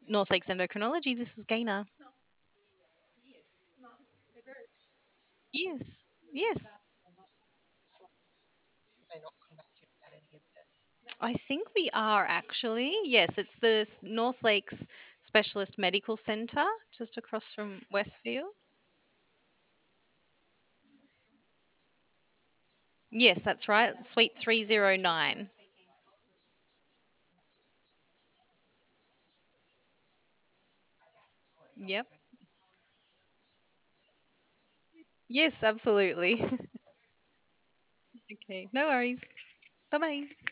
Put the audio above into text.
North Lakes Endocrinology. This is Gaina. Yes. Yes. I think we are actually. Yes, it's the North Lakes Specialist Medical Centre just across from Westfield. Yes, that's right. Suite 309. Yep. Yes, absolutely. Okay. No worries. Bye bye.